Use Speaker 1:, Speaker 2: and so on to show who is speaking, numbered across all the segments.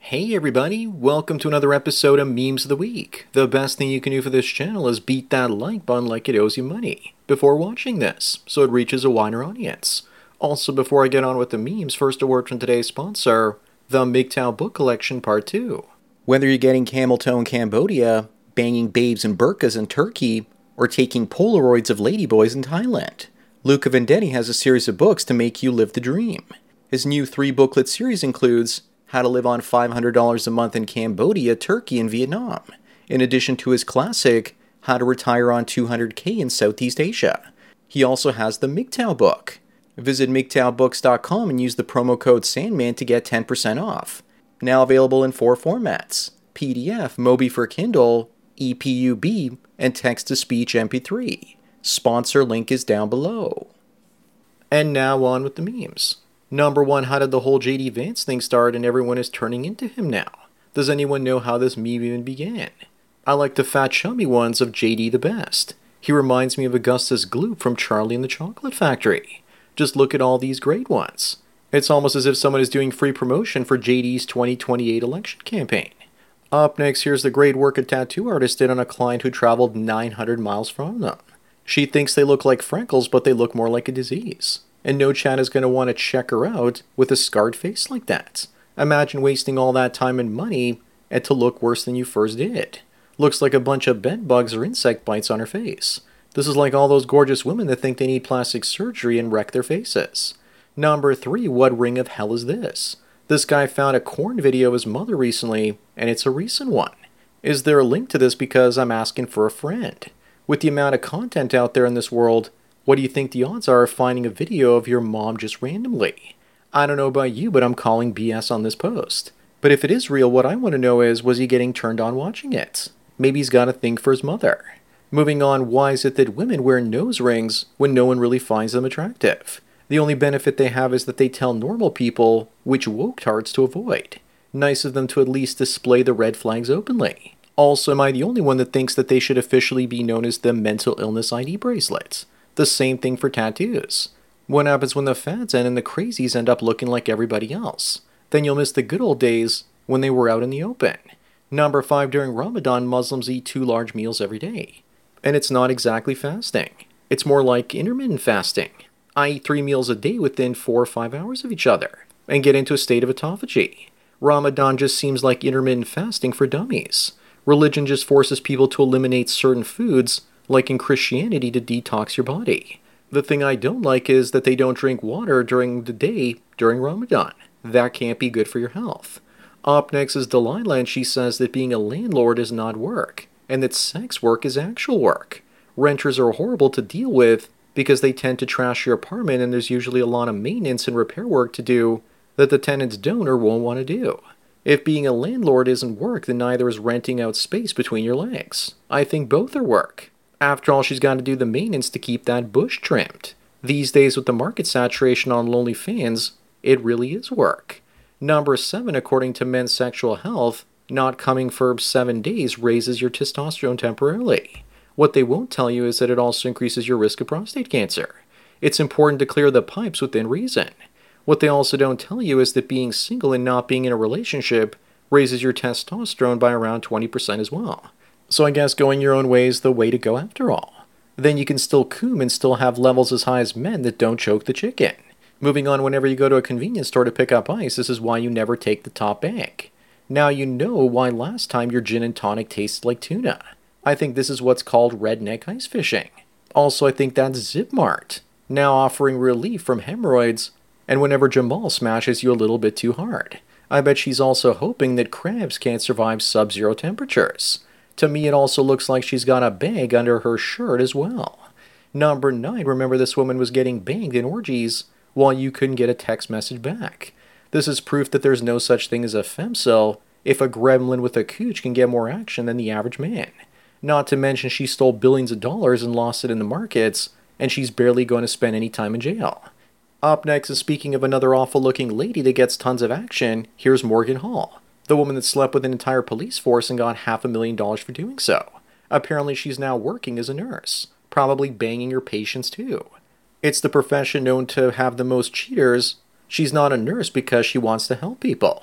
Speaker 1: Hey everybody, welcome to another episode of Memes of the Week. The best thing you can do for this channel is beat that like button like it owes you money before watching this, so it reaches a wider audience. Also, before I get on with the memes, first a word from today's sponsor, the MGTOW Book Collection Part 2. Whether you're getting camel toe in Cambodia, banging babes in burqas in Turkey, or taking Polaroids of ladyboys in Thailand, Luca Vendetti has a series of books to make you live the dream. His new 3-booklet series includes How to Live on $500 a Month in Cambodia, Turkey, and Vietnam, in addition to his classic, How to Retire on $200K in Southeast Asia. He also has the MGTOW book. Visit MGTOWbooks.com and use the promo code SANDMAN to get 10% off. Now available in 4 formats, PDF, Mobi for Kindle, EPUB, and text-to-speech MP3. Sponsor link is down below. And now on with the memes. Number 1, how did the whole JD Vance thing start and everyone is turning into him now? Does anyone know how this meme even began? I like the fat chummy ones of JD the best. He reminds me of Augustus Gloop from Charlie and the Chocolate Factory. Just look at all these great ones. It's almost as if someone is doing free promotion for JD's 2028 election campaign. Up next, here's the great work a tattoo artist did on a client who traveled 900 miles from them. She thinks they look like freckles, but they look more like a disease. And no Chan is going to want to check her out with a scarred face like that. Imagine wasting all that time and money and to look worse than you first did. Looks like a bunch of bed bugs or insect bites on her face. This is like all those gorgeous women that think they need plastic surgery and wreck their faces. Number 3, what ring of hell is this? This guy found a corn video of his mother recently, and it's a recent one. Is there a link to this because I'm asking for a friend? With the amount of content out there in this world, what do you think the odds are of finding a video of your mom just randomly? I don't know about you, but I'm calling BS on this post. But if it is real, what I want to know is, was he getting turned on watching it? Maybe he's got a thing for his mother. Moving on, why is it that women wear nose rings when no one really finds them attractive? The only benefit they have is that they tell normal people which woketards to avoid. Nice of them to at least display the red flags openly. Also, am I the only one that thinks that they should officially be known as the mental illness ID bracelets? The same thing for tattoos. What happens when the fads end and the crazies end up looking like everybody else? Then you'll miss the good old days when they were out in the open. Number 5, during Ramadan, Muslims eat 2 large meals every day. And it's not exactly fasting. It's more like intermittent fasting. I eat 3 meals a day within 4 or 5 hours of each other and get into a state of autophagy. Ramadan just seems like intermittent fasting for dummies. Religion just forces people to eliminate certain foods, like in Christianity, to detox your body. The thing I don't like is that they don't drink water during the day during Ramadan. That can't be good for your health. Up next is Delilah, and she says that being a landlord is not work, and that sex work is actual work. Renters are horrible to deal with because they tend to trash your apartment, and there's usually a lot of maintenance and repair work to do that the tenants don't or won't want to do. If being a landlord isn't work, then neither is renting out space between your legs. I think both are work. After all, she's got to do the maintenance to keep that bush trimmed. These days, with the market saturation on OnlyFans, it really is work. Number 7, according to Men's Sexual Health, not coming for 7 days raises your testosterone temporarily. What they won't tell you is that it also increases your risk of prostate cancer. It's important to clear the pipes within reason. What they also don't tell you is that being single and not being in a relationship raises your testosterone by around 20% as well. So I guess going your own way is the way to go after all. Then you can still coom and still have levels as high as men that don't choke the chicken. Moving on, whenever you go to a convenience store to pick up ice, this is why you never take the top bag. Now you know why last time your gin and tonic tasted like tuna. I think this is what's called redneck ice fishing. Also, I think that's Zipmart, now offering relief from hemorrhoids, and whenever Jamal smashes you a little bit too hard. I bet she's also hoping that crabs can't survive sub-zero temperatures. To me, it also looks like she's got a bag under her shirt as well. Number 9, remember this woman was getting banged in orgies while you couldn't get a text message back. This is proof that there's no such thing as a femcel if a gremlin with a cooch can get more action than the average man. Not to mention she stole billions of dollars and lost it in the markets, and she's barely going to spend any time in jail. Up next, and speaking of another awful-looking lady that gets tons of action, here's Morgan Hall, the woman that slept with an entire police force and got $500,000 for doing so. Apparently she's now working as a nurse, probably banging her patients too. It's the profession known to have the most cheaters. She's not a nurse because she wants to help people.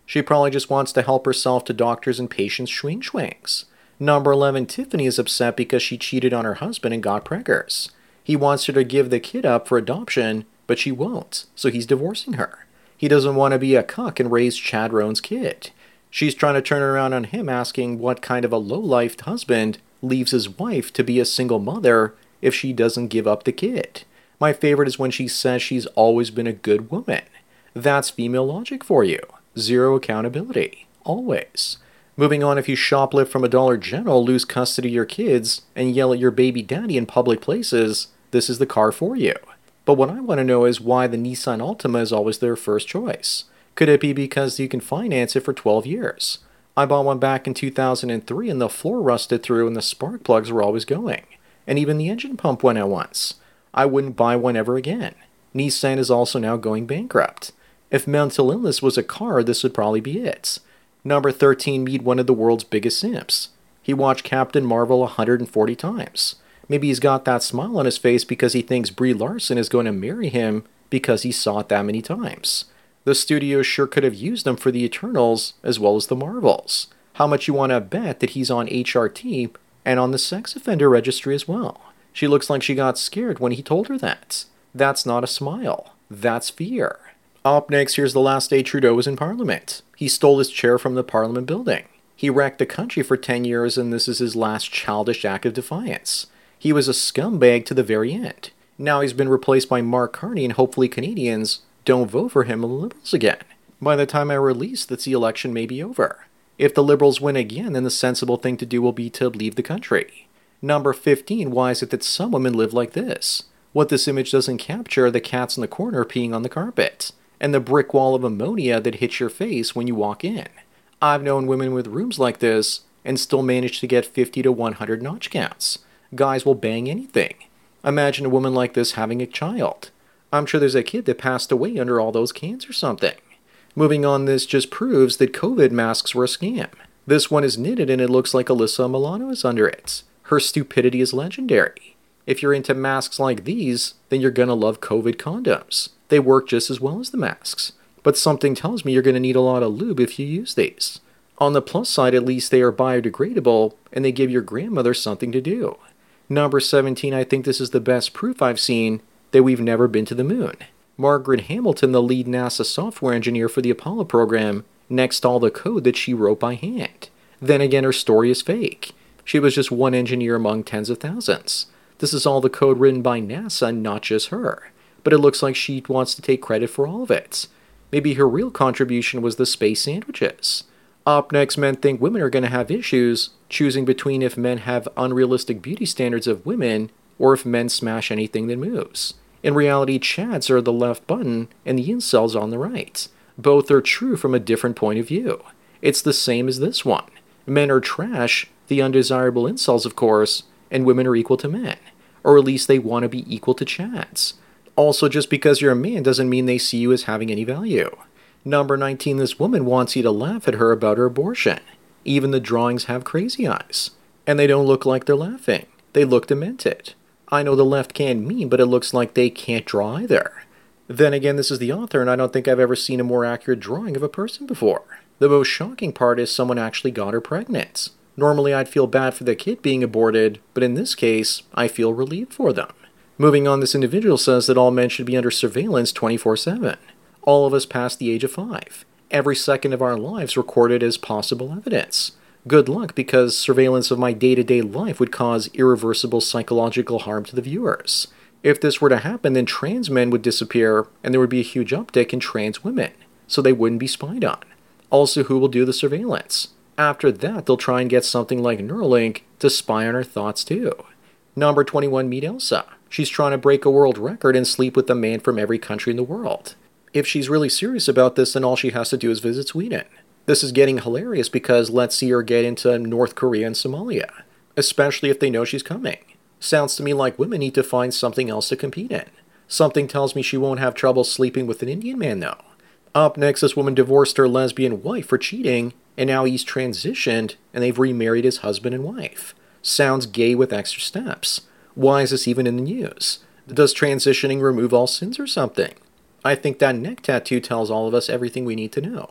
Speaker 1: She probably just wants to help herself to doctors and patients' swings. Number 11, Tiffany is upset because she cheated on her husband and got preggers. He wants her to give the kid up for adoption, but she won't, so he's divorcing her. He doesn't want to be a cuck and raise Chad Roan's kid. She's trying to turn around on him, asking what kind of a low-life husband leaves his wife to be a single mother if she doesn't give up the kid. My favorite is when she says she's always been a good woman. That's female logic for you. Zero accountability. Always. Moving on, if you shoplift from a Dollar General, lose custody of your kids, and yell at your baby daddy in public places, this is the car for you. But what I want to know is why the Nissan Altima is always their first choice. Could it be because you can finance it for 12 years? I bought one back in 2003 and the floor rusted through and the spark plugs were always going. And even the engine pump went out once. I wouldn't buy one ever again. Nissan is also now going bankrupt. If mental illness was a car, this would probably be it. Number 13, meet one of the world's biggest simps. He watched Captain Marvel 140 times. Maybe he's got that smile on his face because he thinks Brie Larson is going to marry him because he saw it that many times. The studio sure could have used him for the Eternals as well as the Marvels. How much you want to bet that he's on HRT and on the sex offender registry as well? She looks like she got scared when he told her that. That's not a smile. That's fear. Up next, here's the last day Trudeau was in Parliament. He stole his chair from the Parliament building. He wrecked the country for 10 years and this is his last childish act of defiance. He was a scumbag to the very end. Now he's been replaced by Mark Carney and hopefully Canadians don't vote for him and the Liberals again. By the time I release this, the election may be over. If the Liberals win again, then the sensible thing to do will be to leave the country. Number 15, why is it that some women live like this? What this image doesn't capture are the cats in the corner peeing on the carpet, and the brick wall of ammonia that hits your face when you walk in. I've known women with rooms like this and still manage to get 50 to 100 notch counts. Guys will bang anything. Imagine a woman like this having a child. I'm sure there's a kid that passed away under all those cans or something. Moving on, this just proves that COVID masks were a scam. This one is knitted and it looks like Alyssa Milano is under it. Her stupidity is legendary. If you're into masks like these, then you're gonna love COVID condoms. They work just as well as the masks. But something tells me you're gonna need a lot of lube if you use these. On the plus side, at least they are biodegradable and they give your grandmother something to do. Number 17, I think this is the best proof I've seen that we've never been to the moon. Margaret Hamilton, the lead NASA software engineer for the Apollo program, nexted all the code that she wrote by hand. Then again, her story is fake. She was just one engineer among tens of thousands. This is all the code written by NASA, not just her. But it looks like she wants to take credit for all of it. Maybe her real contribution was the space sandwiches. Up next, men think women are going to have issues choosing between if men have unrealistic beauty standards of women or if men smash anything that moves. In reality, Chads are the left button and the incels on the right. Both are true from a different point of view. It's the same as this one. Men are trash, the undesirable incels of course, and women are equal to men. Or at least they want to be equal to Chads. Also, just because you're a man doesn't mean they see you as having any value. Number 19, this woman wants you to laugh at her about her abortion. Even the drawings have crazy eyes. And they don't look like they're laughing. They look demented. I know the left can meme, but it looks like they can't draw either. Then again, this is the author, and I don't think I've ever seen a more accurate drawing of a person before. The most shocking part is someone actually got her pregnant. Normally I'd feel bad for the kid being aborted, but in this case, I feel relieved for them. Moving on, this individual says that all men should be under surveillance 24/7. All of us past the age of 5. Every second of our lives recorded as possible evidence. Good luck, because surveillance of my day-to-day life would cause irreversible psychological harm to the viewers. If this were to happen, then trans men would disappear, and there would be a huge uptick in trans women, so they wouldn't be spied on. Also, who will do the surveillance? After that, they'll try and get something like Neuralink to spy on our thoughts too. Number 21, meet Elsa. She's trying to break a world record and sleep with a man from every country in the world. If she's really serious about this, then all she has to do is visit Sweden. This is getting hilarious because let's see her get into North Korea and Somalia, especially if they know she's coming. Sounds to me like women need to find something else to compete in. Something tells me she won't have trouble sleeping with an Indian man though. Up next, this woman divorced her lesbian wife for cheating, and now he's transitioned and they've remarried as husband and wife. Sounds gay with extra steps. Why is this even in the news? Does transitioning remove all sins or something? I think that neck tattoo tells all of us everything we need to know.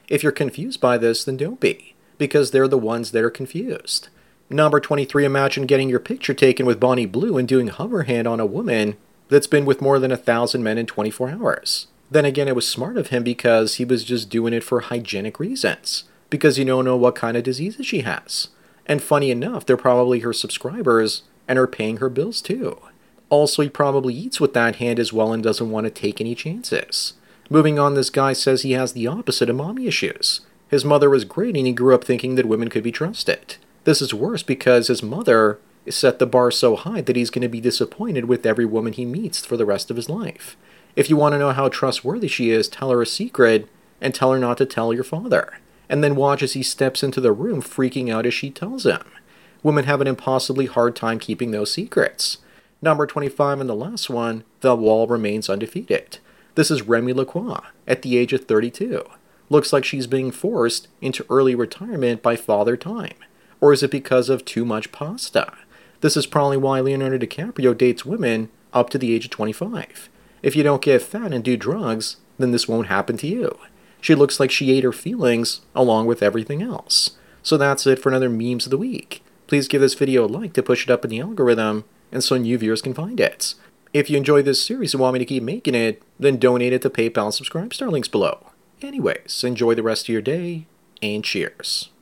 Speaker 1: If you're confused by this, then don't be, because they're the ones that are confused. Number 23, imagine getting your picture taken with Bonnie Blue and doing hover hand on a woman that's been with more than 1,000 men in 24 hours. Then again, it was smart of him because he was just doing it for hygienic reasons, because you don't know what kind of diseases she has. And funny enough, they're probably her subscribers and are paying her bills too. Also, he probably eats with that hand as well and doesn't want to take any chances. Moving on, this guy says he has the opposite of mommy issues. His mother was great and he grew up thinking that women could be trusted. This is worse because his mother set the bar so high that he's going to be disappointed with every woman he meets for the rest of his life. If you want to know how trustworthy she is, tell her a secret and tell her not to tell your father. And then watch as he steps into the room freaking out as she tells him. Women have an impossibly hard time keeping those secrets. Number 25 and the last one, the wall remains undefeated. This is Remy Lacroix at the age of 32. Looks like she's being forced into early retirement by Father Time. Or is it because of too much pasta? This is probably why Leonardo DiCaprio dates women up to the age of 25. If you don't get fat and do drugs, then this won't happen to you. She looks like she ate her feelings along with everything else. So that's it for another Memes of the Week. Please give this video a like to push it up in the algorithm and so new viewers can find it. If you enjoyed this series and want me to keep making it, then donate it to PayPal and Subscribe Star links below. Anyways, enjoy the rest of your day, and cheers.